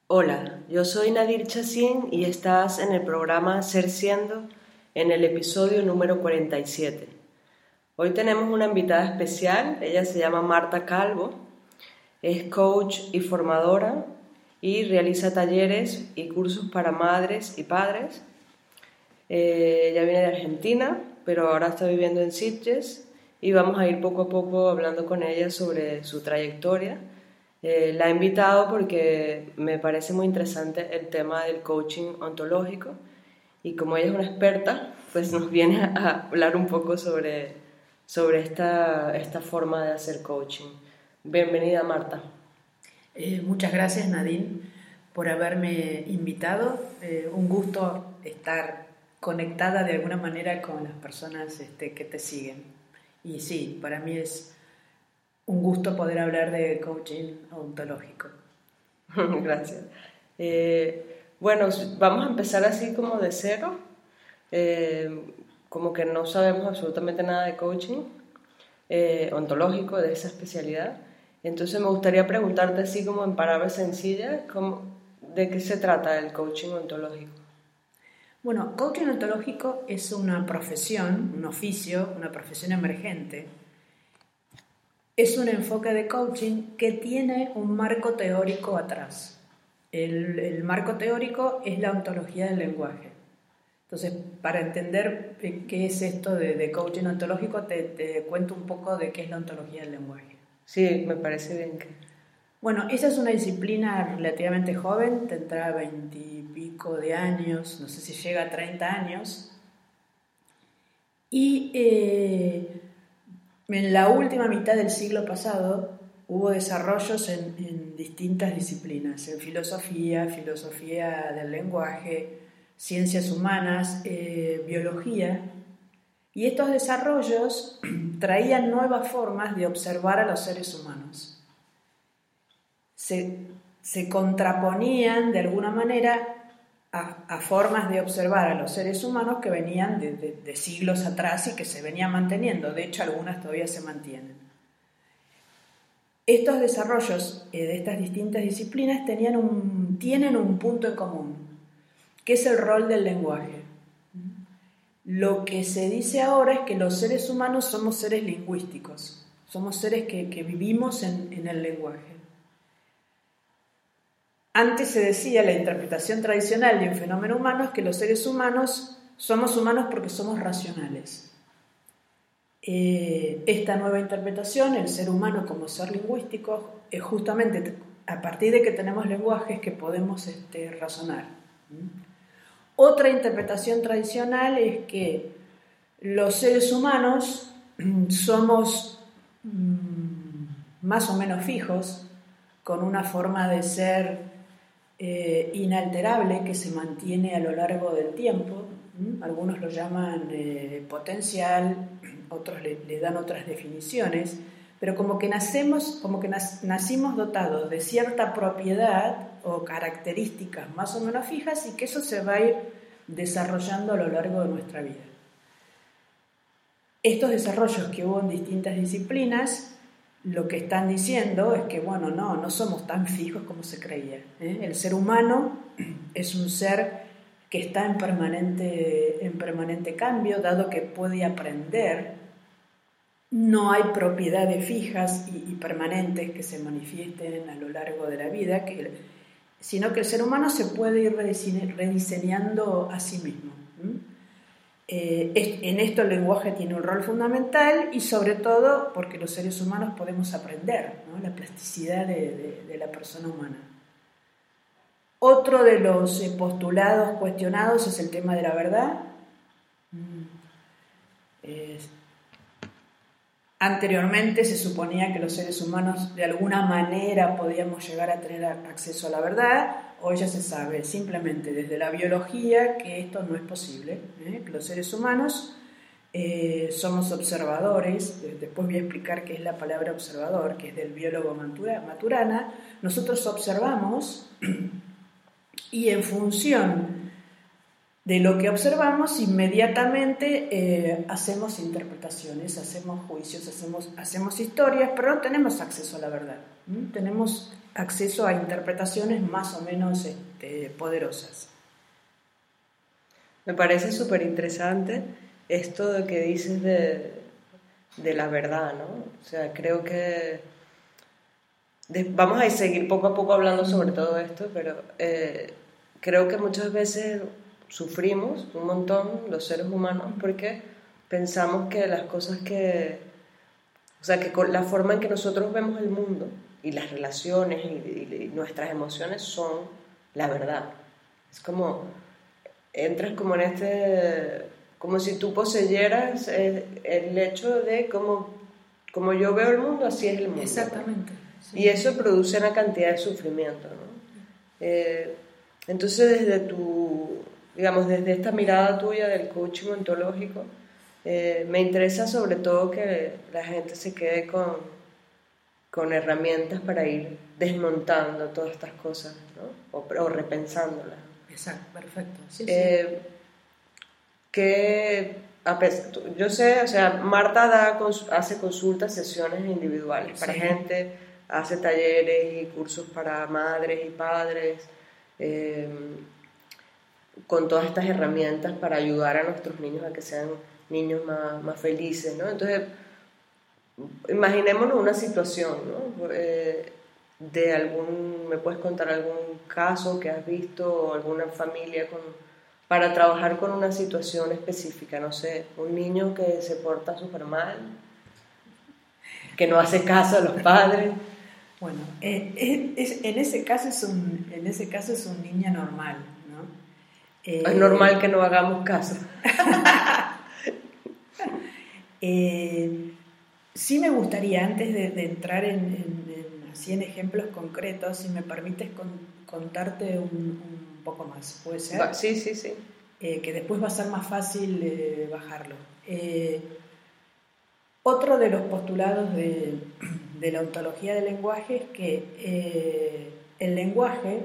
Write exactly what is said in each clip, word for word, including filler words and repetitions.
Hola, yo soy Nadir Chacín y estás en el programa Ser Siendo en el episodio número cuarenta y siete. Hoy tenemos una invitada especial, ella se llama Marta Calvo, es coach y formadora y realiza talleres y cursos para madres y padres. Eh, ella viene de Argentina, pero ahora está viviendo en Sitges y vamos a ir poco a poco hablando con ella sobre su trayectoria. Eh, la he invitado porque me parece muy interesante el tema del coaching ontológico y como ella es una experta, pues nos viene a hablar un poco sobre, sobre esta, esta forma de hacer coaching. Bienvenida, Marta. Eh, muchas gracias, Nadine, por haberme invitado. Eh, un gusto estar conectada de alguna manera con las personas este, que te siguen. Y sí, para mí es un gusto poder hablar de coaching ontológico. Gracias. Eh, bueno, vamos a empezar así como de cero, eh, como que no sabemos absolutamente nada de coaching eh, ontológico, de esa especialidad. Entonces me gustaría preguntarte así como en palabras sencillas, ¿cómo, ¿de qué se trata el coaching ontológico? Bueno, coaching ontológico es una profesión, un oficio, una profesión emergente. Es un enfoque de coaching que tiene un marco teórico atrás. El, el marco teórico es la ontología del lenguaje. Entonces, para entender qué es esto de, de coaching ontológico, te, te cuento un poco de qué es la ontología del lenguaje. Sí, me parece bien que... Bueno, esa es una disciplina relativamente joven, tendrá veintipico de años, no sé si llega a treinta años. Y... Eh, En la última mitad del siglo pasado hubo desarrollos en, en distintas disciplinas, en filosofía, filosofía del lenguaje, ciencias humanas, eh, biología, y estos desarrollos traían nuevas formas de observar a los seres humanos. Se, se contraponían de alguna manera A, a formas de observar a los seres humanos que venían de, de, de siglos atrás y que se venían manteniendo. De hecho, algunas todavía se mantienen. Estos desarrollos eh, de estas distintas disciplinas tenían un, tienen un punto en común, que es el rol del lenguaje. Lo que se dice ahora es que los seres humanos somos seres lingüísticos, somos seres que, que vivimos en, en el lenguaje. Antes se decía, la interpretación tradicional de un fenómeno humano es que los seres humanos somos humanos porque somos racionales. Eh, esta nueva interpretación, el ser humano como ser lingüístico, es justamente a partir de que tenemos lenguajes que podemos este, razonar. Otra interpretación tradicional es que los seres humanos somos mm, más o menos fijos, con una forma de ser Eh, inalterable que se mantiene a lo largo del tiempo. ¿Mm? Algunos lo llaman eh, potencial, otros le, le dan otras definiciones, pero como que nacemos, como que nas, nacimos dotados de cierta propiedad o características más o menos fijas y que eso se va a ir desarrollando a lo largo de nuestra vida. Estos desarrollos que hubo en distintas disciplinas lo que están diciendo es que, bueno, no, no somos tan fijos como se creía. ¿eh? El ser humano es un ser que está en permanente, en permanente cambio, dado que puede aprender. No hay propiedades fijas y, y permanentes que se manifiesten a lo largo de la vida, que, sino que el ser humano se puede ir rediseñando a sí mismo. ¿eh? Eh, en esto el lenguaje tiene un rol fundamental y sobre todo porque los seres humanos podemos aprender, ¿no? La plasticidad de, de, de la persona humana. Otro de los postulados cuestionados es el tema de la verdad. Eh, anteriormente se suponía que los seres humanos de alguna manera podíamos llegar a tener acceso a la verdad. Hoy ya se sabe simplemente desde la biología que esto no es posible, ¿eh? que los seres humanos eh, somos observadores. Después voy a explicar qué es la palabra observador, que es del biólogo Maturana. Nosotros observamos y en función de lo que observamos inmediatamente eh, hacemos interpretaciones, hacemos juicios, hacemos, hacemos historias, pero no tenemos acceso a la verdad. ¿Mm? Tenemos acceso a interpretaciones más o menos este, poderosas. Me parece súper interesante esto de que dices de, de la verdad, ¿no? O sea, creo que de, vamos a seguir poco a poco hablando sobre todo esto, pero eh, creo que muchas veces sufrimos un montón los seres humanos porque pensamos que las cosas que, o sea, que con la forma en que nosotros vemos el mundo y las relaciones y, y, y nuestras emociones son la verdad. Es como, entras como en este, como si tú poseyeras el, el hecho de cómo, como yo veo el mundo, así es el mundo. Exactamente. Sí. Y eso produce una cantidad de sufrimiento, ¿no? Eh, entonces, desde tu, digamos, desde esta mirada tuya del coaching ontológico, eh, me interesa sobre todo que la gente se quede con, con herramientas para ir desmontando todas estas cosas, ¿no? O, o repensándolas. Exacto, perfecto. Sí, eh, sí. Que, a pesar, yo sé, o sea, Marta da, hace consultas, sesiones individuales para sí. gente, hace talleres y cursos para madres y padres, eh, con todas estas herramientas para ayudar a nuestros niños a que sean niños más, más felices, ¿no? Entonces, imaginémonos una situación, ¿no? Eh, de algún, ¿me puedes contar algún caso que has visto o alguna familia con, para trabajar con una situación específica? No sé, un niño que se porta súper mal, que no hace caso a los padres. Bueno, eh, es, en, ese caso es un, en ese caso es un niño normal, ¿no? Eh, es normal que no hagamos caso. eh, sí me gustaría, antes de, de entrar en, en, en, así en ejemplos concretos, si me permites con, contarte un, un poco más, ¿puede ser? Sí, sí, sí. Eh, que después va a ser más fácil eh, bajarlo. Eh, otro de los postulados de, de la ontología del lenguaje es que eh, el lenguaje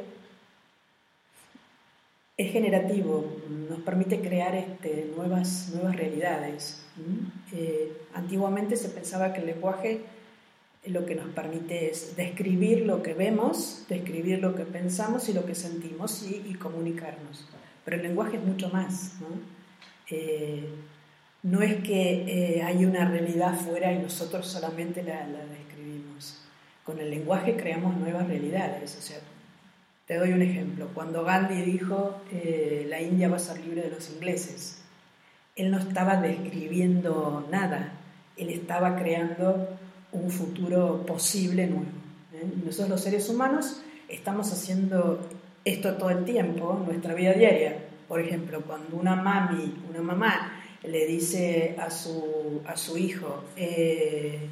es generativo, nos permite crear este, nuevas, nuevas realidades. ¿Mm? Eh, antiguamente se pensaba que el lenguaje lo que nos permite es describir lo que vemos, describir lo que pensamos y lo que sentimos y, y comunicarnos. Pero el lenguaje es mucho más, ¿no? Eh, no es que eh, hay una realidad afuera y nosotros solamente la, la describimos. Con el lenguaje creamos nuevas realidades. O sea, te doy un ejemplo. Cuando Gandhi dijo eh, la India va a ser libre de los ingleses, él no estaba describiendo nada, él estaba creando un futuro posible nuevo. ¿eh? Nosotros los seres humanos estamos haciendo esto todo el tiempo en nuestra vida diaria. Por ejemplo, cuando una mami, una mamá le dice a su, a su hijo, eh,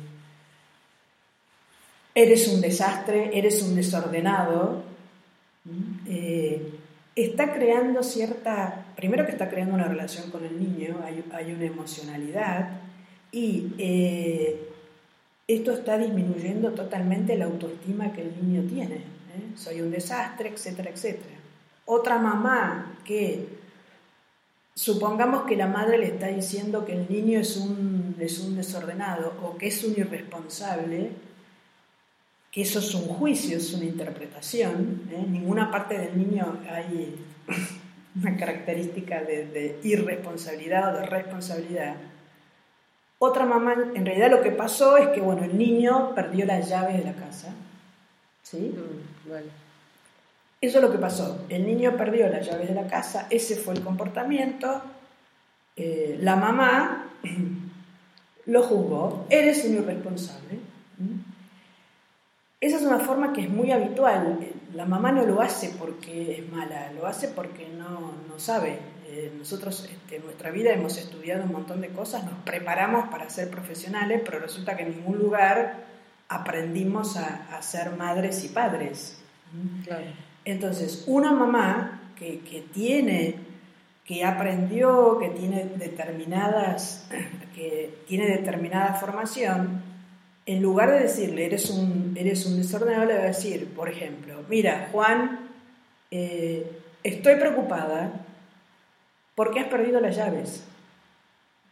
eres un desastre, eres un desordenado, eh, está creando cierta, primero que está creando una relación con el niño, hay, hay una emocionalidad y eh, esto está disminuyendo totalmente la autoestima que el niño tiene. ¿eh? Soy un desastre, etcétera, etcétera. Otra mamá que, supongamos que la madre le está diciendo que el niño es un, es un desordenado o que es un irresponsable, que eso es un juicio, es una interpretación. ¿eh? En ninguna parte del niño hay una característica de, de irresponsabilidad o de responsabilidad. Otra mamá, en realidad lo que pasó es que, bueno, el niño perdió las llaves de la casa. ¿Sí? Mm, vale. Eso es lo que pasó. El niño perdió las llaves de la casa, ese fue el comportamiento. Eh, la mamá lo juzgó, eres un irresponsable. ¿Mm? Esa es una forma que es muy habitual. La mamá no lo hace porque es mala, lo hace porque no, no sabe. Eh, nosotros este, en nuestra vida hemos estudiado un montón de cosas, nos preparamos para ser profesionales, pero resulta que en ningún lugar aprendimos a, a ser madres y padres. Claro. Entonces, una mamá que, que tiene, que aprendió, que tiene determinadas, que tiene determinada formación, en lugar de decirle eres un, eres un desordenado, le va a decir, por ejemplo, mira, Juan, eh, estoy preocupada porque has perdido las llaves.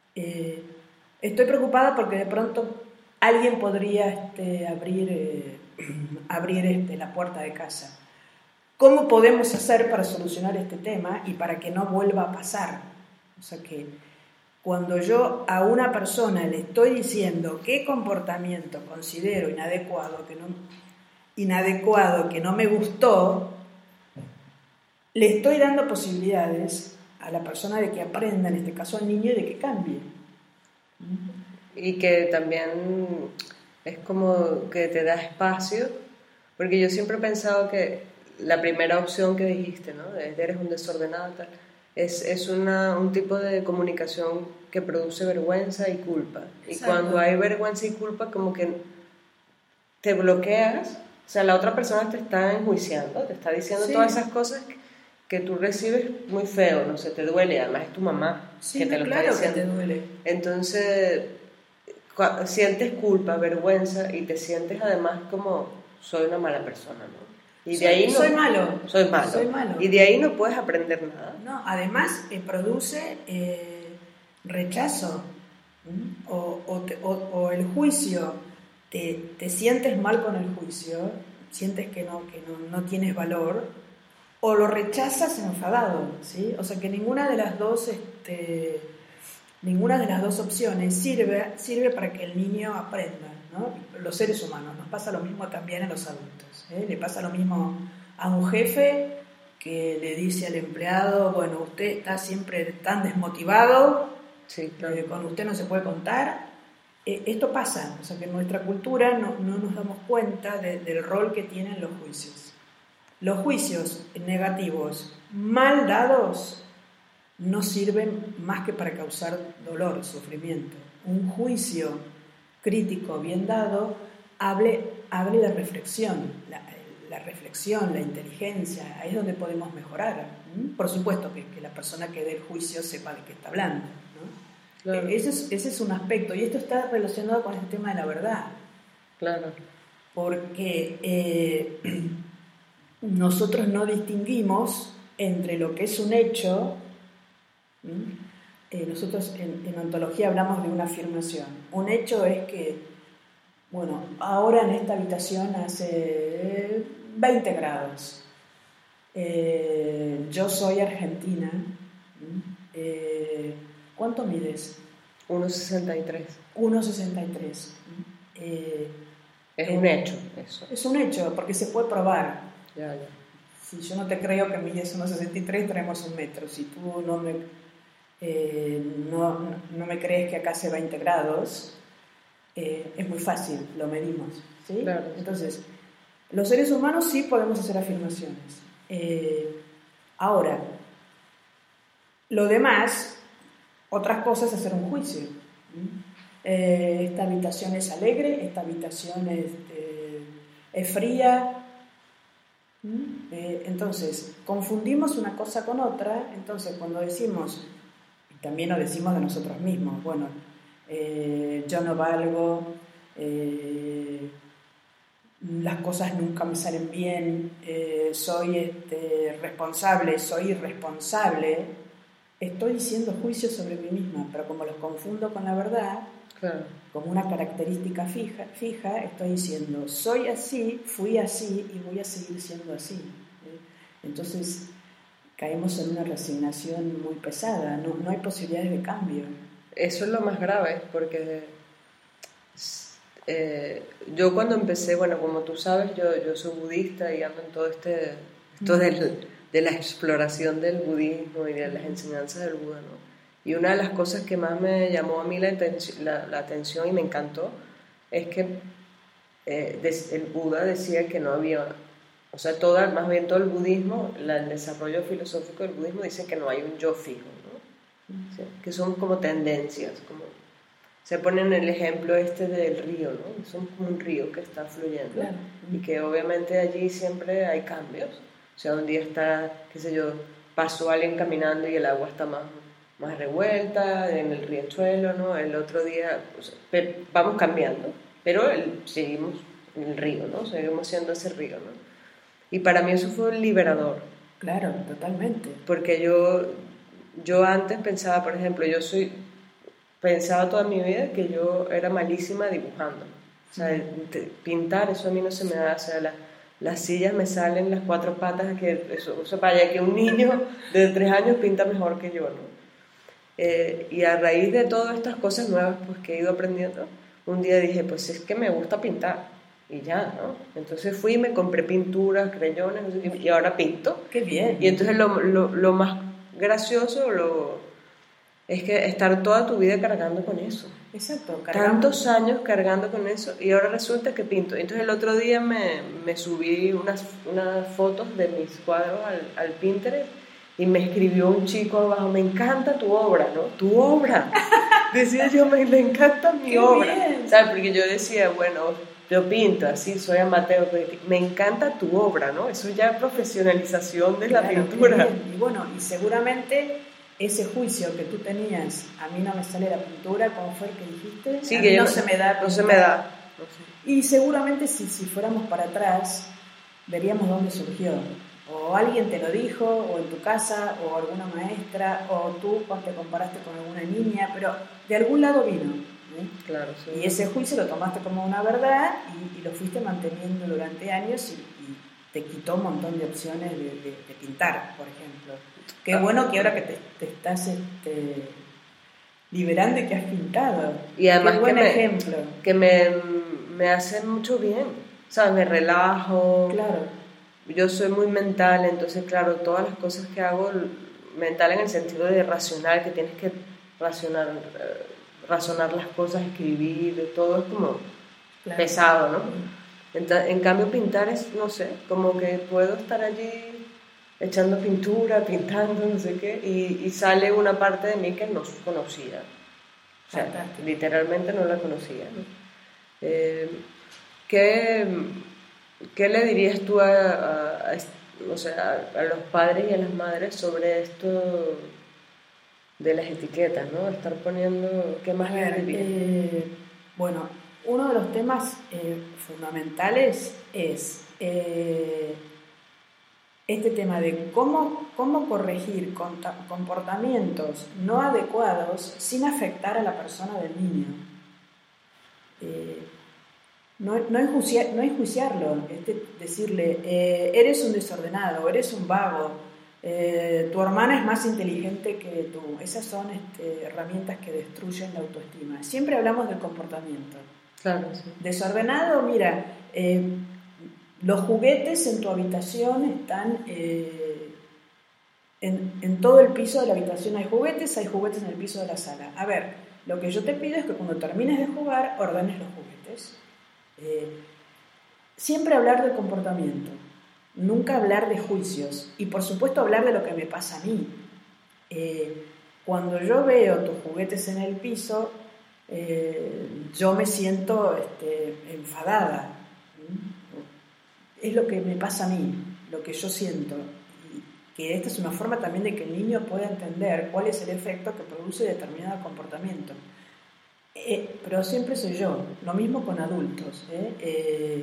Eh, estoy preocupada porque de pronto alguien podría este, abrir, eh, abrir este, la puerta de casa. ¿Cómo podemos hacer para solucionar este tema y para que no vuelva a pasar? O sea que cuando yo a una persona le estoy diciendo qué comportamiento considero inadecuado, que no, inadecuado, que no me gustó, le estoy dando posibilidades a la persona de que aprenda, en este caso al niño, y de que cambie. Y que también es como que te da espacio, porque yo siempre he pensado que la primera opción que dijiste, ¿no? De eres un desordenado, tal, es, es una, un tipo de comunicación que produce vergüenza y culpa. Exacto. Y cuando hay vergüenza y culpa, como que te bloqueas, o sea, la otra persona te está enjuiciando, te está diciendo sí. todas esas cosas que, que tú recibes muy feo, no sé, te duele, además es tu mamá sí, que te no, lo claro está diciendo. Que te duele. Entonces, sientes culpa, vergüenza y te sientes además como soy una mala persona, ¿no? Y soy, de ahí no, soy malo. Soy malo. Soy malo. Y de ahí no puedes aprender nada. No, además eh, produce eh, rechazo o, o, te, o, o el juicio. Te, te sientes mal con el juicio, sientes que no, que no, no tienes valor, o lo rechazas enfadado, ¿sí? O sea que ninguna de las dos, este, ninguna de las dos opciones sirve, sirve para que el niño aprenda, ¿no? Los seres humanos, nos pasa lo mismo también a los adultos, ¿eh? Le pasa lo mismo a un jefe que le dice al empleado, bueno, usted está siempre tan desmotivado, sí, claro. eh, con usted no se puede contar. Eh, esto pasa, o sea que en nuestra cultura no, no nos damos cuenta de, del rol que tienen los juicios. Los juicios negativos mal dados no sirven más que para causar dolor, sufrimiento. Un juicio crítico bien dado abre, abre la reflexión, la, la reflexión, la inteligencia, ahí es donde podemos mejorar. ¿Mm? Por supuesto que, que la persona que dé el juicio sepa de qué está hablando, ¿no? Claro. Ese, es, ese es un aspecto, y esto está relacionado con el tema de la verdad. Claro. Porque eh, nosotros no distinguimos entre lo que es un hecho. Eh, nosotros en, en ontología hablamos de una afirmación. Un hecho es que, bueno, ahora en esta habitación hace veinte grados. Eh, yo soy argentina. Eh, ¿Cuánto mides? uno sesenta y tres. uno sesenta y tres. Eh, es un eh, hecho eso. Es un hecho, porque se puede probar. Ya, ya. Si yo no te creo que mides uno sesenta y tres, tenemos un metro. Si tú no me, eh, no, no me crees que acá hace veinte grados, eh, es muy fácil, lo medimos, ¿sí? Claro. Entonces, los seres humanos sí podemos hacer afirmaciones. Eh, ahora, lo demás... Otras cosas es hacer un juicio. Eh, esta habitación es alegre, esta habitación es, eh, es fría. Eh, entonces, confundimos una cosa con otra. Entonces, cuando decimos, también lo decimos de nosotros mismos, bueno, eh, yo no valgo, eh, las cosas nunca me salen bien, eh, soy este, responsable, soy irresponsable. Estoy diciendo juicios sobre mí misma, pero como los confundo con la verdad, claro. Como una característica fija, fija, estoy diciendo, soy así, fui así y voy a seguir siendo así. ¿eh? Entonces, caemos en una resignación muy pesada, no, no hay posibilidades de cambio. Eso es lo más grave, porque eh, yo cuando empecé, bueno, como tú sabes, yo, yo soy budista y ando en todo este... Esto mm. del, de la exploración del budismo y de las enseñanzas del Buda, ¿no? Y una de las cosas que más me llamó a mí la, la, la atención y me encantó es que eh, des, el Buda decía que no había, o sea, toda, más bien todo el budismo, la, el desarrollo filosófico del budismo dice que no hay un yo fijo, ¿no? O sea, que son como tendencias, como se ponen el ejemplo este del río, ¿no? Son como un río que está fluyendo, claro. Y que obviamente allí siempre hay cambios. O sea, un día está, qué sé yo, pasó alguien caminando y el agua está más, más revuelta en el riachuelo, ¿no? El otro día, o sea, pero vamos cambiando, pero el, seguimos en el río, ¿no? Seguimos siendo ese río, ¿no? Y para mí eso fue liberador. Claro, totalmente. Porque yo, yo antes pensaba, por ejemplo, yo soy, pensaba toda mi vida que yo era malísima dibujando. O sea, te, pintar, eso a mí no se me da, o sea, la, las sillas me salen las cuatro patas, que eso, eso para allá que un niño de tres años pinta mejor que yo, ¿no? Eh, y a raíz de todas estas cosas nuevas pues, que he ido aprendiendo, un día dije, pues es que me gusta pintar, y ya, ¿no? Entonces fui y me compré pinturas, crayones, no sé qué, y ahora pinto. ¡Qué bien! Y entonces lo, lo, lo más gracioso lo, es que estar toda tu vida cargando con eso. Exacto, cargando. Tantos años cargando con eso, y ahora resulta que pinto. Entonces el otro día me, me subí unas, unas fotos de mis cuadros al, al Pinterest, y me escribió un chico abajo, me encanta tu obra, ¿no? Tu obra. Decía yo, me, me encanta mi ¡Qué obra. bien! ¿Sabes? Porque yo decía, bueno, yo pinto así, soy amateur, me encanta tu obra, ¿no? Eso ya es profesionalización de Claro, la pintura. Y bueno, y seguramente ese juicio que tú tenías, a mí no me sale la pintura, ¿cómo fue el que dijiste? Sí, a que mí no, no se me da. No se me da. No sé. Y seguramente si, si fuéramos para atrás, veríamos dónde surgió. O alguien te lo dijo, o en tu casa, o alguna maestra, o tú cuando te comparaste con alguna niña, pero de algún lado vino. ¿eh? Claro, sí. Y ese juicio lo tomaste como una verdad y, y lo fuiste manteniendo durante años y, y te quitó un montón de opciones de, de, de pintar, por ejemplo. Qué ah, bueno que ahora que te, te estás este, liberando y que has pintado. Y además Qué buen que, me, ejemplo. que me, me hace mucho bien, ¿sabes? Me relajo. Claro. Yo soy muy mental, entonces, claro, todas las cosas que hago, mental en el sentido de racional, que tienes que racionar, eh, razonar las cosas, escribir, todo es como claro. pesado, ¿no? En, en cambio, pintar es, no sé, como que puedo estar allí echando pintura, pintando, no sé qué, y, y sale una parte de mí que no conocía. O sea, Fantástico. Literalmente no la conocía, ¿no? Eh, ¿qué, ¿Qué le dirías tú a, a, a, o sea, a los padres y a las madres sobre esto de las etiquetas, ¿no? Estar poniendo... ¿Qué más le dirías? Eh, bueno, uno de los temas eh, fundamentales es eh, este tema de cómo, cómo corregir comportamientos no adecuados sin afectar a la persona del niño. Eh, no, no, enjuiciar, no enjuiciarlo, este, decirle, eh, eres un desordenado, eres un vago, eh, tu hermana es más inteligente que tú. Esas son este, herramientas que destruyen la autoestima. Siempre hablamos del comportamiento. Claro, sí. Desordenado, mira, eh, los juguetes en tu habitación están... Eh, en, en todo el piso de la habitación hay juguetes, hay juguetes en el piso de la sala. A ver, lo que yo te pido es que cuando termines de jugar, ordenes los juguetes. Eh, siempre hablar de comportamiento, nunca hablar de juicios y por supuesto hablar de lo que me pasa a mí. Eh, cuando yo veo tus juguetes en el piso, eh, yo me siento este, enfadada. Es lo que me pasa a mí, lo que yo siento. Y que esta es una forma también de que el niño pueda entender cuál es el efecto que produce determinado comportamiento. Eh, pero siempre soy yo, lo mismo con adultos. ¿eh? Eh,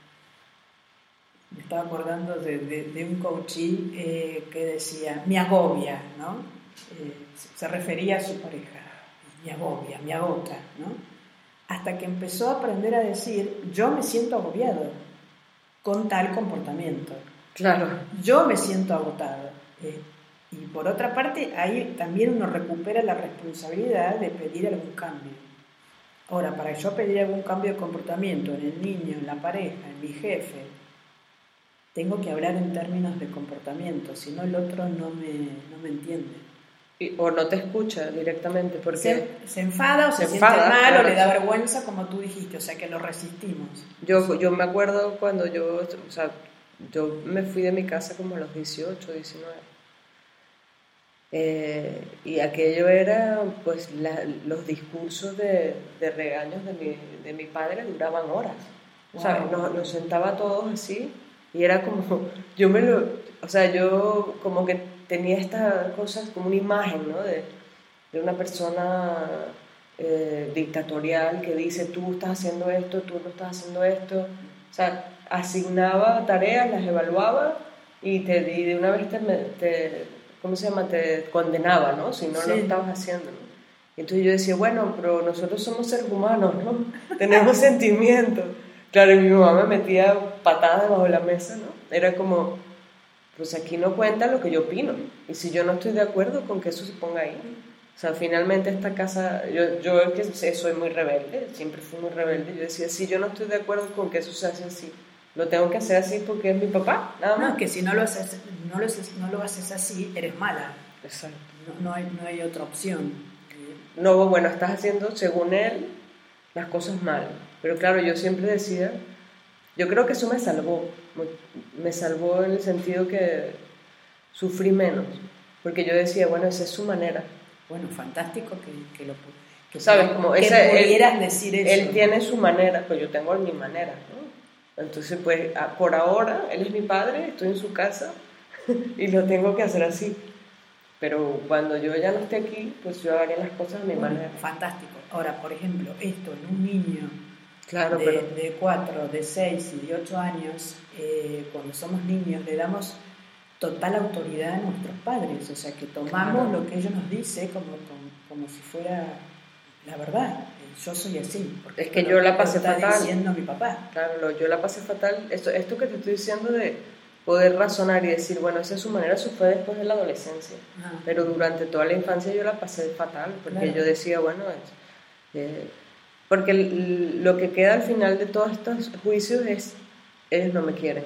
me estaba acordando de, de, de un coachí eh, que decía, me agobia, ¿no? Eh, se refería a su pareja, me agobia, me agota, ¿no? Hasta que empezó a aprender a decir, yo me siento agobiado con tal comportamiento. Claro. Yo me siento agotado. Eh, y por otra parte, ahí también uno recupera la responsabilidad de pedir algún cambio. Ahora, para yo pedir algún cambio de comportamiento en el niño, en la pareja, en mi jefe, tengo que hablar en términos de comportamiento, si no el otro no me, no me entiende. Y, o no te escucha directamente porque... Se, se enfada o se, se siente enfada, mal claro. O le da vergüenza, como tú dijiste, o sea que lo resistimos. Yo, yo me acuerdo cuando yo, o sea, yo me fui de mi casa como a los dieciocho, diecinueve. Eh, y aquello era, pues, la, los discursos de, de regaños de mi, de mi padre duraban horas. Wow. O sea, nos, nos sentaba todos así y era como, yo me lo, o sea, yo como que tenía estas cosas como una imagen, ¿no? De, de una persona eh, dictatorial que dice, tú estás haciendo esto, tú no estás haciendo esto. O sea, asignaba tareas, las evaluaba y, te, y de una vez te... te ¿cómo se llama? Te condenaba, ¿no? Si no sí. lo estabas haciendo, ¿no? Entonces yo decía, bueno, pero nosotros somos seres humanos, ¿no? Tenemos sentimientos. Claro, y mi mamá me metía patadas debajo de la mesa, ¿no? Era como, pues aquí no cuenta lo que yo opino. Y si yo no estoy de acuerdo con que eso se ponga ahí. O sea, finalmente esta casa, yo, yo que soy muy rebelde, siempre fui muy rebelde, yo decía, si yo no estoy de acuerdo con que eso se hace así, lo tengo que hacer así porque es mi papá, nada más. No, que si no lo haces, no lo haces, no lo haces así, eres mala. Exacto. No, no, hay, no hay otra opción. No, bueno, estás haciendo, según él, las cosas mal. Pero claro, yo siempre decía, yo creo que eso me salvó, me salvó en el sentido que sufrí menos, porque yo decía, bueno, esa es su manera. Bueno, fantástico que, que lo que ¿sabes? Como que esa, pudieras él, decir eso. Él tiene su manera, pues yo tengo mi manera, ¿no? Entonces, pues, a, por ahora, él es mi padre, estoy en su casa y lo tengo que hacer así. Pero cuando yo ya no esté aquí, pues yo haré las cosas a mi bueno, manera. Fantástico. Ahora, por ejemplo, esto en un niño claro, de, pero... de cuatro, de seis y de ocho años, eh, cuando somos niños, le damos total autoridad a nuestros padres, o sea que tomamos claro. lo que ellos nos dicen como, como, como si fuera la verdad. Yo soy así. Es que yo la pasé está fatal. diciendo mi papá. Claro, lo, yo la pasé fatal. Esto, esto que te estoy diciendo de poder razonar y decir, bueno, esa es su manera, eso fue después de la adolescencia. Ah. Pero durante toda la infancia yo la pasé fatal, porque claro. yo decía, bueno, es, eh, porque el, lo que queda al final de todos estos juicios es, ellos no me quieren.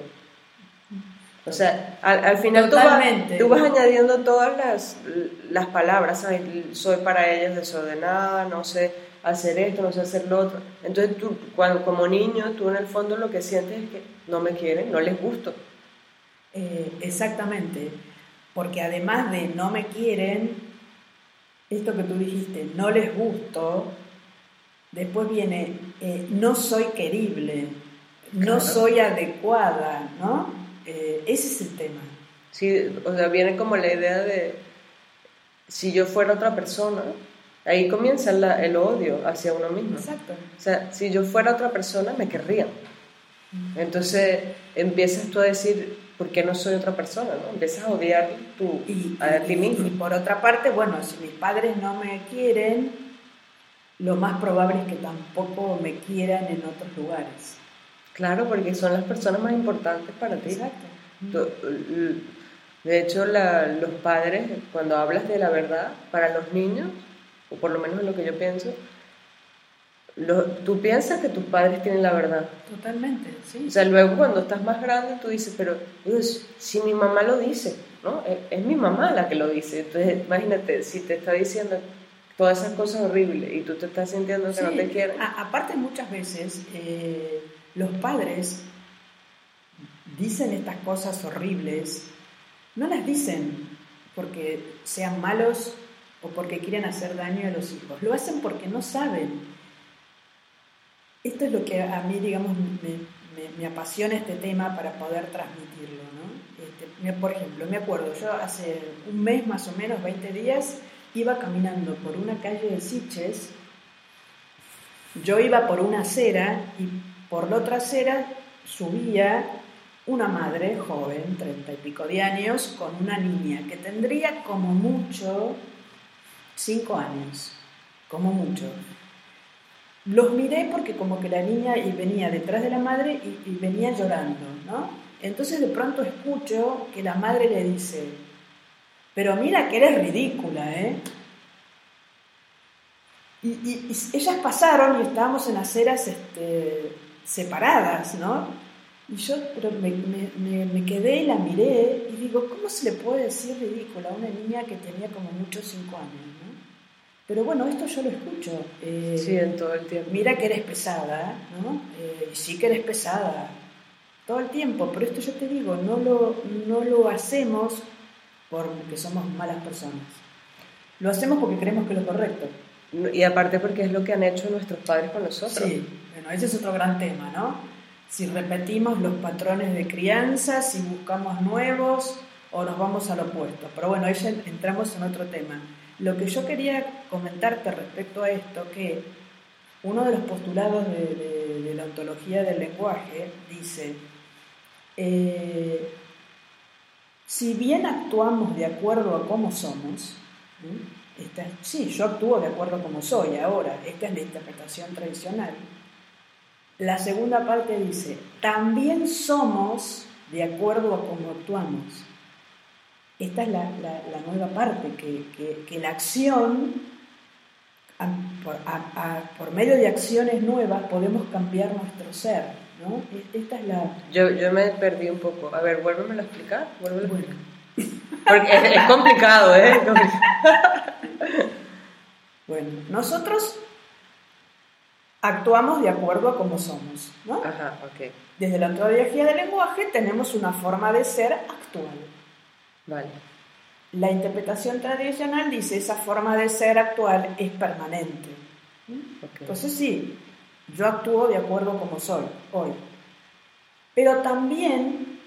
O sea, al, al final tú vas, tú vas añadiendo todas las, las palabras, ¿sabes? Soy para ellos desordenada, no sé hacer esto, no sé hacer lo otro. Entonces tú, cuando, como niño, tú en el fondo lo que sientes es que no me quieren, no les gusto. Eh, exactamente, porque además de no me quieren, esto que tú dijiste, no les gusto, después viene, eh, no soy querible, no claro. soy adecuada, ¿no? Eh, ese es el tema. Sí, o sea, viene como la idea de si yo fuera otra persona, ahí comienza la, el odio hacia uno mismo. Exacto. O sea, si yo fuera otra persona, me querrían. Mm. Entonces empiezas tú a decir, ¿por qué no soy otra persona? ¿No? Empiezas a odiar tú, y, a y, ti mismo. Y por otra parte, bueno, si mis padres no me quieren, lo más probable es que tampoco me quieran en otros lugares. Claro, porque son las personas más importantes para ti. Exacto. De hecho, la, los padres, cuando hablas de la verdad, para los niños, o por lo menos es lo que yo pienso, lo, tú piensas que tus padres tienen la verdad. Totalmente, sí. O sea, luego cuando estás más grande, tú dices, pero Dios, si mi mamá lo dice, ¿no? Es, es mi mamá la que lo dice. Entonces, imagínate, si te está diciendo todas esas cosas horribles y tú te estás sintiendo que sí. no te quieren. A, aparte, muchas veces... Eh... los padres dicen estas cosas horribles, no las dicen porque sean malos o porque quieren hacer daño a los hijos, lo hacen porque no saben. Esto es lo que a mí, digamos, me, me, me apasiona este tema para poder transmitirlo, ¿no? Este, por ejemplo, me acuerdo, yo hace un mes más o menos, veinte días, iba caminando por una calle de Sitges, yo iba por una acera y por la otra acera subía una madre joven, treinta y pico de años, con una niña que tendría como mucho cinco años, como mucho. Los miré porque como que la niña venía detrás de la madre y, y venía llorando, ¿no? Entonces de pronto escucho que la madre le dice, pero mira que eres ridícula, ¿eh? Y, y, y ellas pasaron y estábamos en aceras este, separadas, ¿no? Y yo pero me, me, me, me quedé y la miré y digo, ¿cómo se le puede decir ridícula a una niña que tenía como muchos cinco años, ¿no? Pero bueno, esto yo lo escucho. Eh, sí, en todo el tiempo. Mira que eres pesada, ¿no? Eh, sí que eres pesada, todo el tiempo. Pero esto yo te digo, no lo, no lo hacemos porque somos malas personas. Lo hacemos porque creemos que es lo correcto. Y aparte porque es lo que han hecho nuestros padres con nosotros. Sí, bueno, ese es otro gran tema, ¿no? Si repetimos los patrones de crianza, si buscamos nuevos o nos vamos al opuesto. Pero bueno, ahí ya entramos en otro tema. Lo que yo quería comentarte respecto a esto, que uno de los postulados de, de, de la ontología del lenguaje dice, eh, si bien actuamos de acuerdo a cómo somos, ¿sí? Esta, sí, yo actúo de acuerdo como soy ahora. Esta es la interpretación tradicional. La segunda parte dice, también somos de acuerdo a cómo actuamos. Esta es la, la, la nueva parte, que, que, que la acción, a, a, a, por medio de acciones nuevas, podemos cambiar nuestro ser, ¿no? Esta es la... Yo, yo me perdí un poco. A ver, vuélvemelo a explicar. Vuélvemelo a explicar. Porque es, es complicado, ¿eh? Es complicado. Bueno, nosotros actuamos de acuerdo a cómo somos, ¿no? Ajá, ok. Desde la ontología del lenguaje tenemos una forma de ser actual. Vale. La interpretación tradicional dice esa forma de ser actual es permanente. Okay. Entonces sí, yo actúo de acuerdo a como soy hoy. Pero también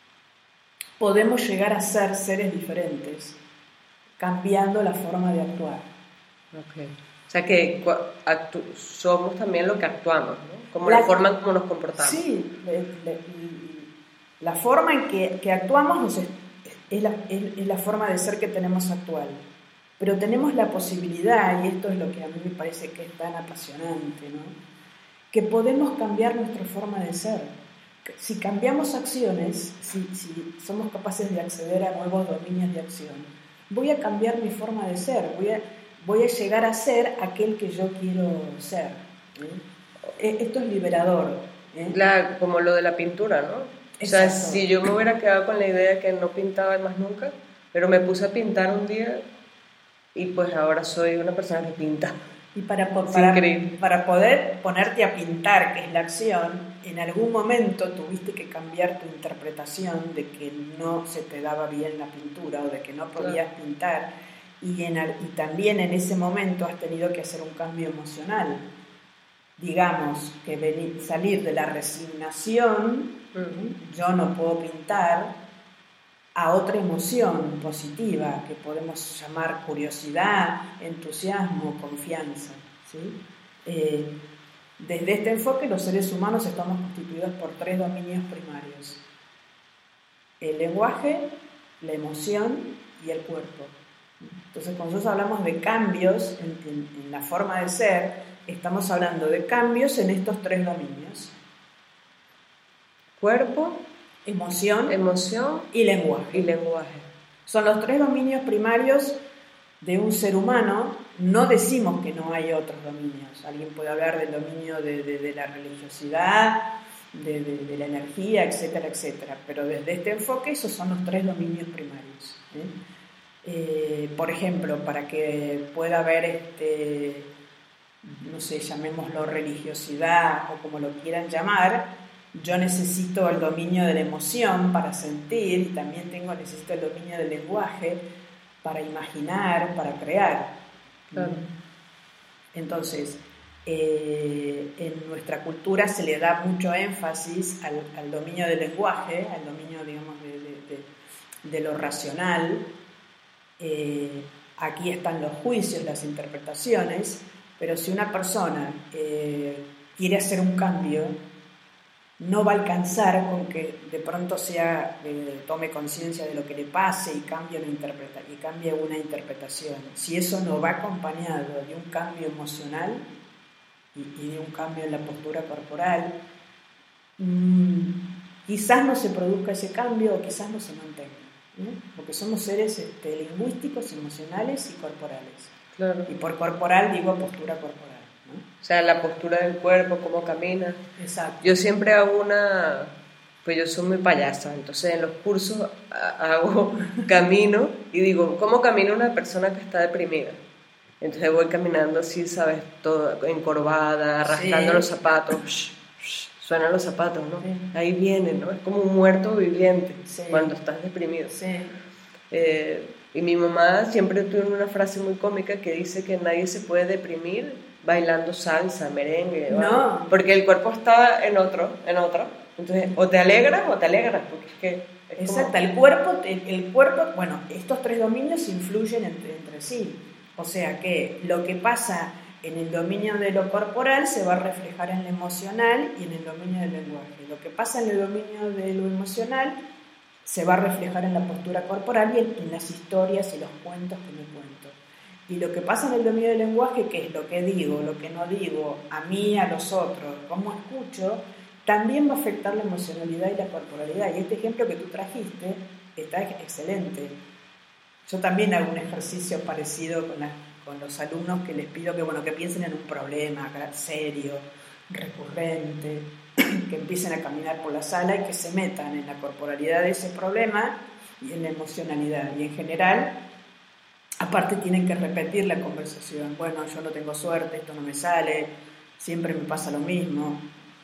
podemos llegar a ser seres diferentes, cambiando la forma de actuar. Okay. O sea que actu- somos también lo que actuamos, ¿no? Como la, la forma en cómo nos comportamos. Sí, le, le, la forma en que, que actuamos nos es, es, la, es, es la forma de ser que tenemos actual. Pero tenemos la posibilidad, y esto es lo que a mí me parece que es tan apasionante, ¿no? Que podemos cambiar nuestra forma de ser. Si cambiamos acciones, si, si somos capaces de acceder a nuevos dominios de acción, voy a cambiar mi forma de ser, voy a, voy a llegar a ser aquel que yo quiero ser. ¿eh? Esto es liberador. ¿eh? La, como lo de la pintura, ¿no? Exacto. O sea, si yo me hubiera quedado con la idea que no pintaba más nunca, pero me puse a pintar un día y pues ahora soy una persona que pinta. Y para, para, para poder ponerte a pintar, que es la acción, en algún momento tuviste que cambiar tu interpretación de que no se te daba bien la pintura o de que no podías claro. pintar. Y, en, y también en ese momento has tenido que hacer un cambio emocional. Digamos, que venir, salir de la resignación, uh-huh. yo no puedo pintar, a otra emoción positiva que podemos llamar curiosidad, entusiasmo, confianza. ¿sí? Eh, desde este enfoque los seres humanos estamos constituidos por tres dominios primarios: el lenguaje, la emoción y el cuerpo. Entonces, cuando nosotros hablamos de cambios en, en, en la forma de ser, estamos hablando de cambios en estos tres dominios: cuerpo, emoción, emoción y lenguaje. y lenguaje. Son los tres dominios primarios de un ser humano. No decimos que no hay otros dominios. Alguien puede hablar del dominio de, de, de la religiosidad, de, de, de la energía, etcétera, etcétera. Pero desde este enfoque esos son los tres dominios primarios. ¿eh? Eh, por ejemplo, para que pueda haber, este, no sé, llamémoslo religiosidad o como lo quieran llamar, yo necesito el dominio de la emoción para sentir, y también tengo, necesito el dominio del lenguaje para imaginar, para crear. Claro. Entonces, eh, en nuestra cultura se le da mucho énfasis al, al dominio del lenguaje, al dominio, digamos, de, de, de, de lo racional. Eh, aquí están los juicios, las interpretaciones, pero si una persona eh, quiere hacer un cambio, no va a alcanzar con que de pronto sea, eh, tome conciencia de lo que le pase y cambie una, interpreta, y cambie una interpretación. Si eso no va acompañado de un cambio emocional y, y de un cambio en la postura corporal, mmm, quizás no se produzca ese cambio o quizás no se mantenga, ¿no? Porque somos seres este, lingüísticos, emocionales y corporales. Claro. Y por corporal digo postura corporal. O sea, la postura del cuerpo, cómo camina. Exacto. Yo siempre hago una... Pues yo soy muy payasa, entonces en los cursos hago camino y digo, ¿cómo camina una persona que está deprimida? Entonces voy caminando así, ¿sabes? Todo encorvada, arrastrando sí. los zapatos. Shh, shh, suenan los zapatos, ¿no? Sí. Ahí vienen, ¿no? Es como un muerto viviente sí. cuando estás deprimido. Sí. Eh, y mi mamá siempre tuvo una frase muy cómica que dice que nadie se puede deprimir bailando salsa, merengue, no. porque el cuerpo está en otro, en otro. Entonces, o te alegras o te alegras, porque es que... Es Exacto, como... el cuerpo, el, el cuerpo, bueno, estos tres dominios influyen entre, entre sí. O sea que lo que pasa en el dominio de lo corporal se va a reflejar en lo emocional y en el dominio del lenguaje. Lo que pasa en el dominio de lo emocional se va a reflejar en la postura corporal y en, en las historias y los cuentos que me cuento. Y lo que pasa en el dominio del lenguaje, que es lo que digo, lo que no digo, a mí, a los otros, cómo escucho, también va a afectar la emocionalidad y la corporalidad. Y este ejemplo que tú trajiste está excelente. Yo también hago un ejercicio parecido con, la, con los alumnos, que les pido que, bueno, que piensen en un problema serio, recurrente, que empiecen a caminar por la sala y que se metan en la corporalidad de ese problema y en la emocionalidad. Y en general, aparte tienen que repetir la conversación. Bueno, yo no tengo suerte, esto no me sale, siempre me pasa lo mismo.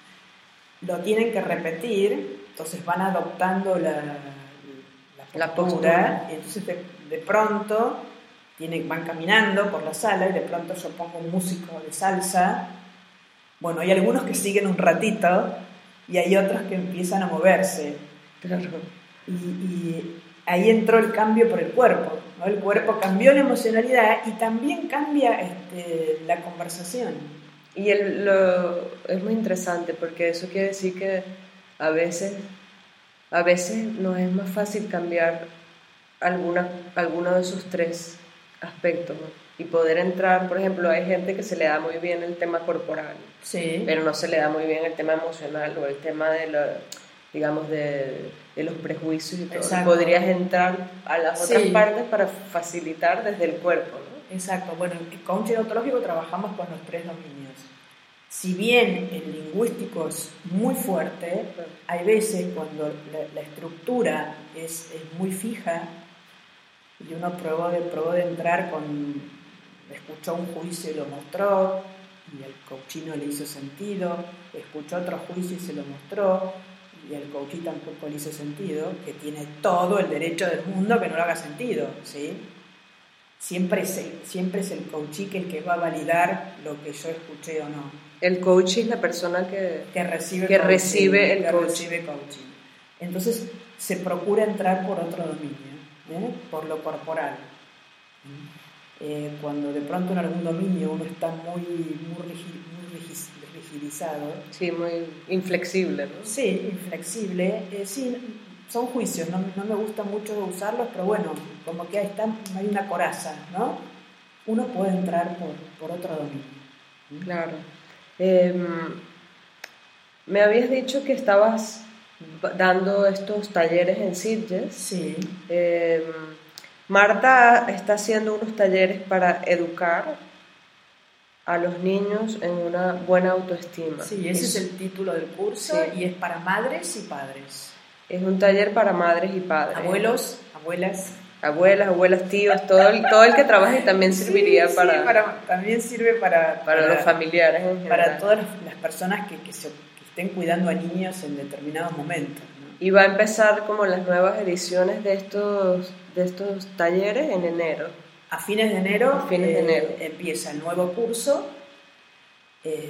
Lo tienen que repetir, entonces van adoptando la, la, postura, la postura, y entonces de, de pronto tienen, van caminando por la sala y de pronto yo pongo un músico de salsa. Bueno, hay algunos que siguen un ratito y hay otros que empiezan a moverse. Claro. Y, y ahí entró el cambio por el cuerpo, ¿no? El cuerpo cambió la emocionalidad y también cambia este, la conversación. Y el, lo, es muy interesante porque eso quiere decir que a veces, a veces nos es más fácil cambiar alguna, alguno de esos tres aspectos, ¿no? Y poder entrar, por ejemplo, hay gente que se le da muy bien el tema corporal, sí, pero no se le da muy bien el tema emocional o el tema de la, digamos, de, de los prejuicios y todo. Exacto. Podrías entrar a las otras sí. partes para facilitar desde el cuerpo, ¿no? Exacto. Bueno, en coaching ontológico trabajamos con los tres dominios. Si bien el lingüístico es muy fuerte, hay veces cuando la, la estructura es, es muy fija y uno probó de, probó de entrar con, escuchó un juicio y lo mostró y el coachino le hizo sentido, escuchó otro juicio y se lo mostró y el coachí tampoco le hizo sentido, que tiene todo el derecho del mundo que no le haga sentido, ¿sí? Siempre es el, siempre es el coachí que el que va a validar lo que yo escuché o no. El coach es la persona que, que recibe, que coaching, recibe el que coaching. recibe coaching. Entonces se procura entrar por otro dominio, ¿eh? Por lo corporal. Eh, cuando de pronto en algún dominio uno está muy, muy, rigi, muy rigis, rigidizado. Sí, muy inflexible, ¿no? Sí, inflexible. Eh, sí, son juicios, no, no me gusta mucho usarlos, pero bueno, como que ahí está, hay una coraza, ¿no? Uno puede entrar por, por otro dominio. Claro. Eh, me habías dicho que estabas dando estos talleres en Sitges. Sí. Eh, Marta está haciendo unos talleres para educar a los niños en una buena autoestima. Sí, ese es, es el título del curso, sí. Y es para madres y padres. Es un taller para madres y padres. Abuelos, abuelas. Abuelas, abuelas, tíos, todo el, todo el que trabaje también serviría sí, para, sí, para... También sirve para... Para, para los familiares en general. Para todas las personas que, que, se, que estén cuidando a niños en determinados momentos, ¿no? Y va a empezar como las nuevas ediciones de estos, de estos talleres en enero. A fines de enero, a fines eh, de enero. empieza el nuevo curso eh,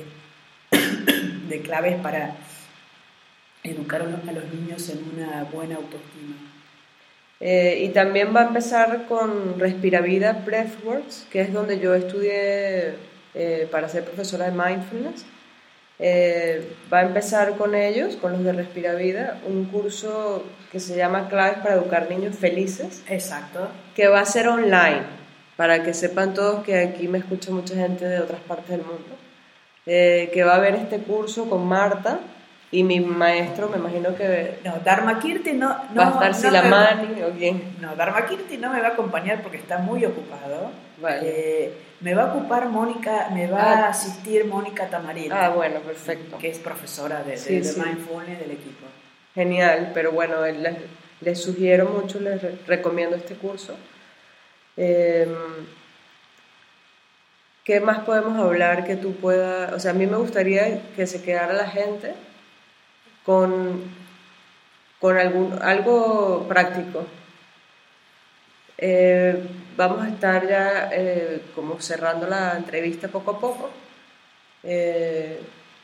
de claves para educar a los niños en una buena autoestima. Eh, y también va a empezar con Respiravida Breathworks, que es donde yo estudié eh, para ser profesora de Mindfulness. Eh, va a empezar con ellos, con los de Respiravida, un curso que se llama Claves para Educar Niños Felices. Exacto. Que va a ser online, para que sepan todos que aquí me escucha mucha gente de otras partes del mundo. Eh, que va a haber este curso con Marta. Y mi maestro, me imagino que... No, Dharmakirti no... no ¿Va a estar no Silamani o quién? No, Dharmakirti no me va a acompañar porque está muy ocupado. Vale. Eh, me va a ocupar Mónica, me va ah. a asistir Mónica Tamarín. Ah, bueno, perfecto. Que es profesora de, de, sí, de sí. Mindfulness del equipo. Genial, pero bueno, les, les sugiero mucho, les re- recomiendo este curso. Eh, ¿Qué más podemos hablar que tú puedas...? O sea, a mí me gustaría que se quedara la gente con, con algún, algo práctico. Eh, vamos a estar ya eh, como cerrando la entrevista poco a poco. Eh,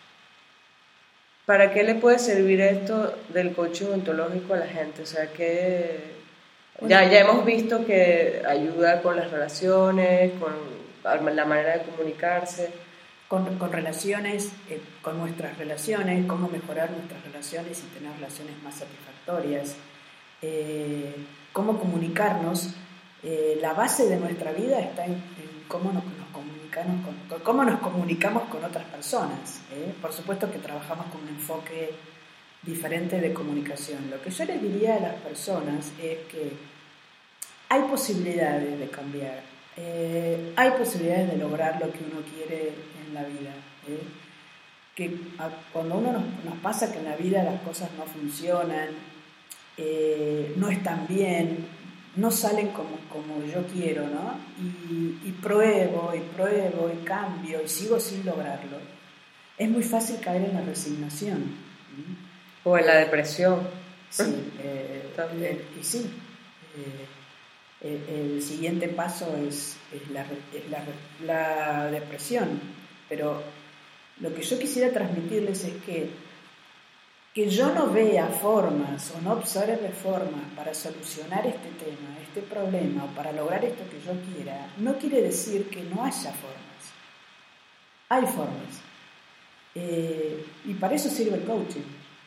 ¿Para qué le puede servir esto del coaching ontológico a la gente? O sea, que ya, ya hemos visto que ayuda con las relaciones, con la manera de comunicarse. Con, con relaciones, eh, con nuestras relaciones, cómo mejorar nuestras relaciones y tener relaciones más satisfactorias, eh, cómo comunicarnos. Eh, la base de nuestra vida está en, en cómo nos, nos comunicamos con, cómo nos comunicamos con otras personas. ¿eh? Por supuesto que trabajamos con un enfoque diferente de comunicación. Lo que yo les diría a las personas es que hay posibilidades de cambiar, eh, hay posibilidades de lograr lo que uno quiere en la vida. ¿eh? Que a, cuando uno nos, nos pasa que en la vida las cosas no funcionan, eh, no están bien, no salen como, como yo quiero, ¿no? Y, y pruebo, y pruebo, y cambio, y sigo sin lograrlo. Es muy fácil caer en la resignación. ¿sí? O en la depresión. Sí, eh, También. Eh, y sí. Eh, el, el siguiente paso es, es, la, es la, la depresión. Pero lo que yo quisiera transmitirles es que que yo no vea formas o no observe formas para solucionar este tema, este problema, o para lograr esto que yo quiera, no quiere decir que no haya formas. Hay formas. Eh, y para eso sirve el coaching.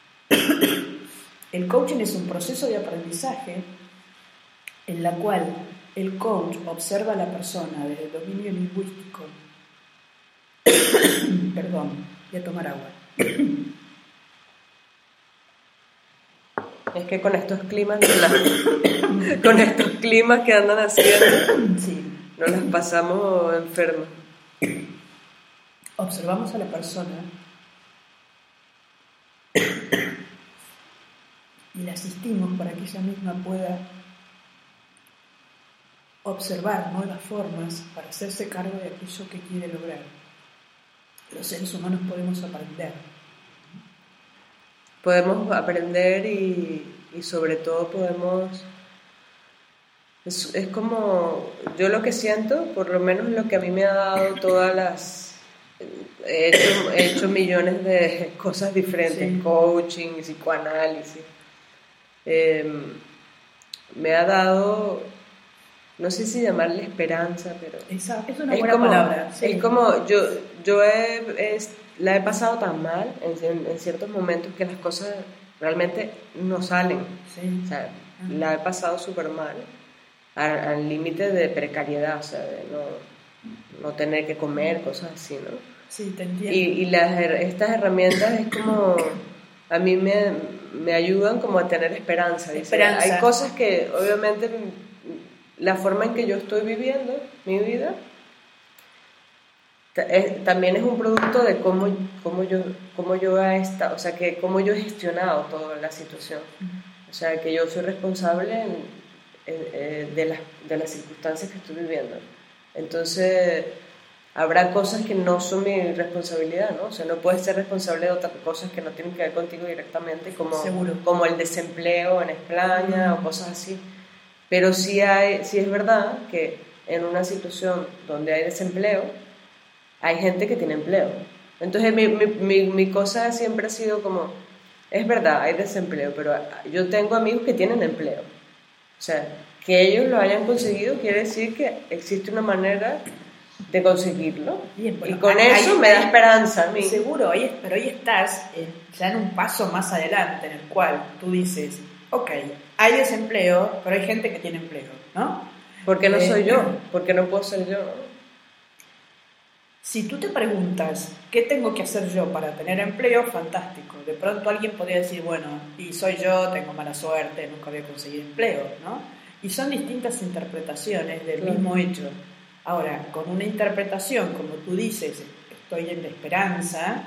El coaching es un proceso de aprendizaje en la cual el coach observa a la persona desde el dominio lingüístico. Perdón, voy a tomar agua. Es que con estos climas, la, con estos climas que andan haciendo, sí. nos las pasamos enfermos. Observamos a la persona y la asistimos para que ella misma pueda observar nuevas formas para hacerse cargo de aquello que quiere lograr. Los seres humanos podemos aprender. Podemos aprender y, y sobre todo podemos... Es, es como... Yo lo que siento, por lo menos lo que a mí me ha dado todas las... He hecho, he hecho millones de cosas diferentes, sí. Coaching, psicoanálisis. Eh, me ha dado... No sé si llamarle esperanza, pero... Esa, es una es buena como, palabra. Sí. Es como... Yo, yo he... he la he pasado tan mal en, en, en ciertos momentos que las cosas realmente no salen. Sí. O sea, uh-huh. La he pasado súper mal, al, al límite de precariedad, o sea, de no, no tener que comer, cosas así, ¿no? Sí, te entiendo. Y, y las, estas herramientas es como, a mí me, me ayudan como a tener esperanza. Esperanza. Hay cosas que, obviamente, la forma en que yo estoy viviendo mi vida, Es, también es un producto de cómo, cómo yo cómo yo he estado, o sea, que cómo yo he gestionado toda la situación. O sea, que yo soy responsable en, en, de, las, de las circunstancias que estoy viviendo. Entonces, habrá cosas que no son mi responsabilidad, ¿no? O sea, no puedes ser responsable de otras cosas que no tienen que ver contigo directamente, como, como el desempleo en España uh-huh. o cosas así. Pero sí, hay, sí es verdad que en una situación donde hay desempleo, hay gente que tiene empleo. Entonces mi, mi, mi, mi cosa siempre ha sido como, es verdad, hay desempleo, pero yo tengo amigos que tienen empleo. O sea, que ellos lo hayan conseguido quiere decir que existe una manera de conseguirlo. Bien, bueno, y con ahí, eso ahí, me da esperanza a mí. Seguro, ahí, pero ahí estás en, ya en un paso más adelante en el cual tú dices, ok, hay desempleo, pero hay gente que tiene empleo, ¿no? ¿Por qué no eh, soy yo? ¿Por qué no puedo ser yo? ¿no? Si tú te preguntas, ¿qué tengo que hacer yo para tener empleo? Fantástico. De pronto alguien podría decir, bueno, y soy yo, tengo mala suerte, nunca voy a conseguir empleo, ¿no? Y son distintas interpretaciones del claro. mismo hecho. Ahora, con una interpretación, como tú dices, estoy en la esperanza,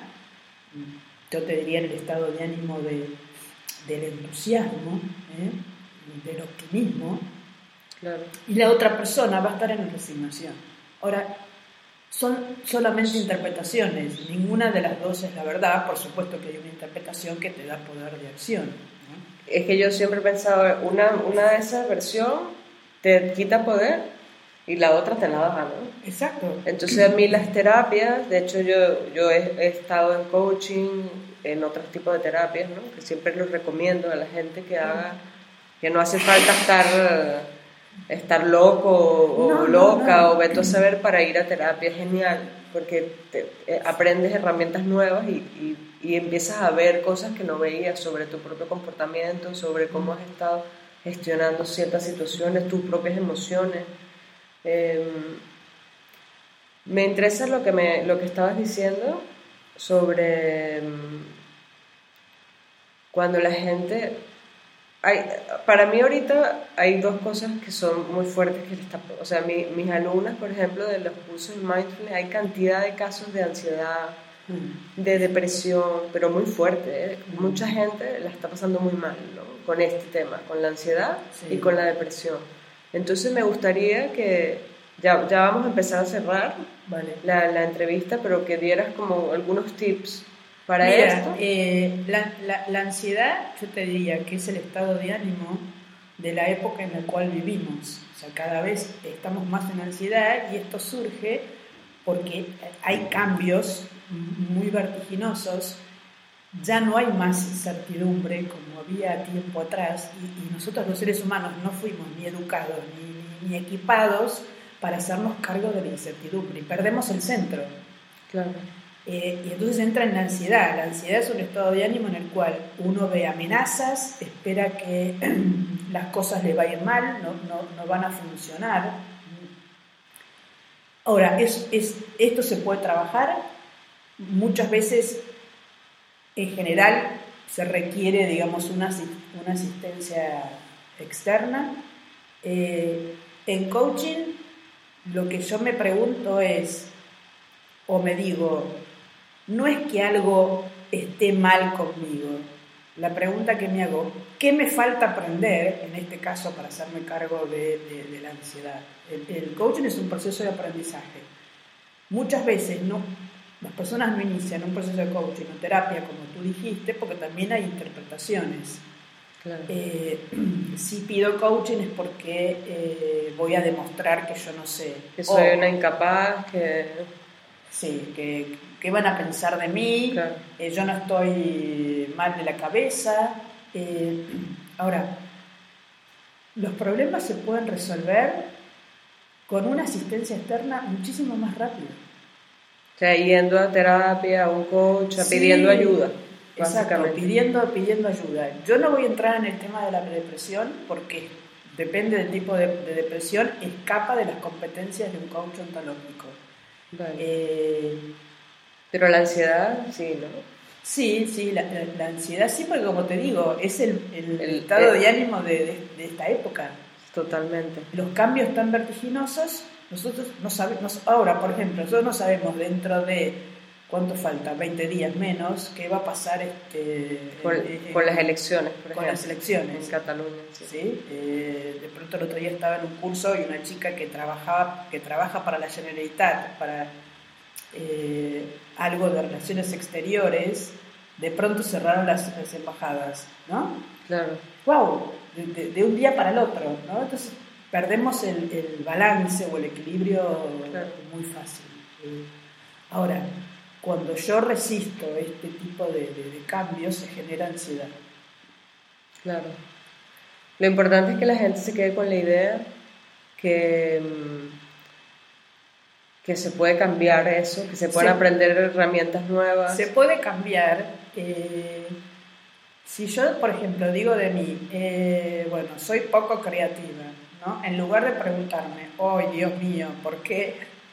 yo te diría en el estado de ánimo de, del entusiasmo, ¿eh? del optimismo, claro. y la otra persona va a estar en la resignación. Ahora, son solamente interpretaciones, ninguna de las dos es la verdad, por supuesto que hay una interpretación que te da poder de acción, ¿no? Es que yo siempre he pensado, una, una de esas versiones te quita poder y la otra te la da, ¿no? Exacto. Entonces a mí las terapias, de hecho yo, yo he, he estado en coaching, en otros tipos de terapias, ¿no? Que siempre los recomiendo a la gente que haga, que no hace falta estar... estar loco o no, loca no, no. o vete a saber para ir a terapia, es genial porque te, eh, aprendes herramientas nuevas y, y, y empiezas a ver cosas que no veías sobre tu propio comportamiento, sobre cómo has estado gestionando ciertas situaciones, tus propias emociones. Eh, Me interesa lo que, me, lo que estabas diciendo sobre mm, cuando la gente... Hay, para mí ahorita hay dos cosas que son muy fuertes que está, o sea, mi, mis alumnas, por ejemplo, de los cursos de mindfulness, hay cantidad de casos de ansiedad, Mm. de depresión, pero muy fuerte, ¿eh? Mm. Mucha gente la está pasando muy mal, ¿no? Con este tema, con la ansiedad Sí. y con la depresión. Entonces me gustaría que, ya, ya vamos a empezar a cerrar Vale. la, la entrevista, pero que dieras como algunos tips para Mira, esto. eh, la, la, la ansiedad, yo te diría que es el estado de ánimo de la época en la cual vivimos. O sea, cada vez estamos más en ansiedad y esto surge porque hay cambios muy vertiginosos, ya no hay más certidumbre como había tiempo atrás y, y nosotros los seres humanos no fuimos ni educados ni, ni, ni equipados para hacernos cargo de la incertidumbre y perdemos el centro. Claro. Eh, y entonces entra en la ansiedad. La ansiedad es un estado de ánimo en el cual uno ve amenazas, espera que las cosas le vayan mal, no, no, no van a funcionar. Ahora, es, es, esto se puede trabajar. Muchas veces, en general, se requiere, digamos, una, una asistencia externa. Eh, en coaching, lo que yo me pregunto es, o me digo, no es que algo esté mal conmigo. La pregunta que me hago, ¿qué me falta aprender, en este caso, para hacerme cargo de, de, de la ansiedad? El, el coaching es un proceso de aprendizaje. Muchas veces no, las personas no inician un proceso de coaching o terapia, como tú dijiste, porque también hay interpretaciones. Claro. Eh, si pido coaching es porque eh, voy a demostrar que yo no sé. Que soy o, una incapaz, que... Sí, que, que van a pensar de mí, claro. eh, yo no estoy mal de la cabeza. Eh, ahora, los problemas se pueden resolver con una asistencia externa muchísimo más rápido. O sea, yendo a terapia, a un coach, Sí, pidiendo ayuda. Exacto, pidiendo, pidiendo ayuda. Yo no voy a entrar en el tema de la depresión porque depende del tipo de, de depresión, escapa de las competencias de un coach ontológico. Vale. Eh, Pero la ansiedad, sí, ¿no? Sí, sí, la, la, la ansiedad sí, porque como te digo, es el, el, El- estado el- de ánimo de, de, de esta época. Totalmente. Los cambios tan vertiginosos, nosotros no sabemos, ahora por ejemplo, nosotros no sabemos dentro de, ¿cuánto falta? veinte días menos, qué va a pasar este, Con, eh, eh, con las elecciones, por con ejemplo. las elecciones. En Cataluña, sí. ¿Sí? Eh, de pronto el otro día estaba en un curso y una chica que trabajaba, que trabaja para la Generalitat, para eh, algo de relaciones exteriores, de pronto cerraron las, las embajadas, ¿no? Claro. ¡Wow! De, de, de un día para el otro, ¿no? Entonces perdemos el, el balance o el equilibrio Claro. muy fácil. Eh, ahora, cuando yo resisto este tipo de, de, de cambios, se genera ansiedad. Claro. Lo importante es que la gente se quede con la idea que, mm, que se puede cambiar eso, que se pueden Se- aprender herramientas nuevas. Se puede cambiar. Eh, si yo, por ejemplo, digo de mí, eh, bueno, soy poco creativa, ¿no? En lugar de preguntarme, oh Dios mío, ¿por qué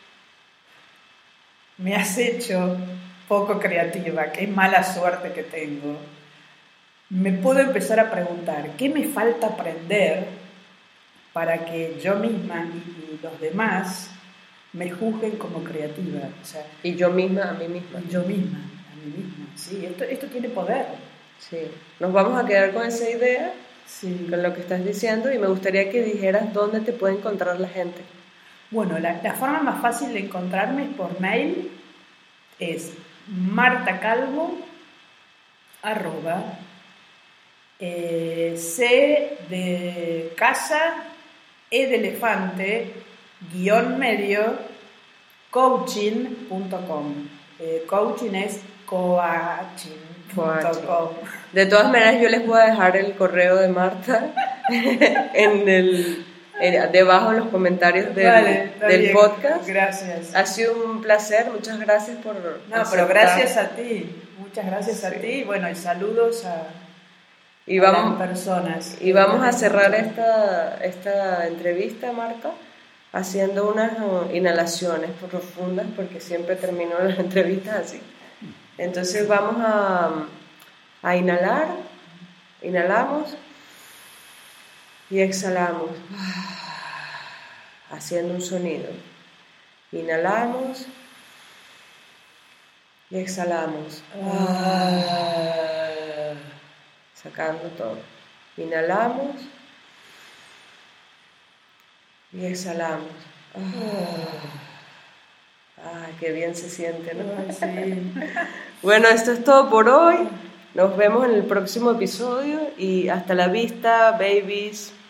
me has hecho poco creativa? Qué mala suerte que tengo. Me puedo empezar a preguntar, ¿qué me falta aprender para que yo misma y, y los demás me juzguen como creativa? O sea, Y yo misma, a mí misma. yo misma, a mí misma. Sí, esto, esto tiene poder. Sí. Nos vamos a quedar con esa idea, Sí. con lo que estás diciendo, y me gustaría que dijeras dónde te puede encontrar la gente. Bueno, la, la forma más fácil de encontrarme por mail es martacalvo arroba eh, C de casa, E de elefante, guión medio, coaching punto com. Eh, coaching es coaching punto com. De todas maneras, yo les voy a dejar el correo de Marta en el, en- debajo en los comentarios del, Vale, está del bien. podcast. Gracias. Ha sido un placer, muchas gracias por No, pero aceptar. gracias a ti. Muchas gracias a Sí. ti. Bueno, y saludos a, Y a vamos, las personas. y vamos a cerrar esta, esta entrevista, Marta, haciendo unas uh, inhalaciones profundas, porque siempre termino las entrevistas así. Entonces vamos a, a inhalar, inhalamos y exhalamos, haciendo un sonido. Inhalamos y exhalamos, sacando todo. Inhalamos y exhalamos. Ah, qué bien se siente, ¿no? Ay, sí. Bueno, esto es todo por hoy. Nos vemos en el próximo episodio y hasta la vista, babies.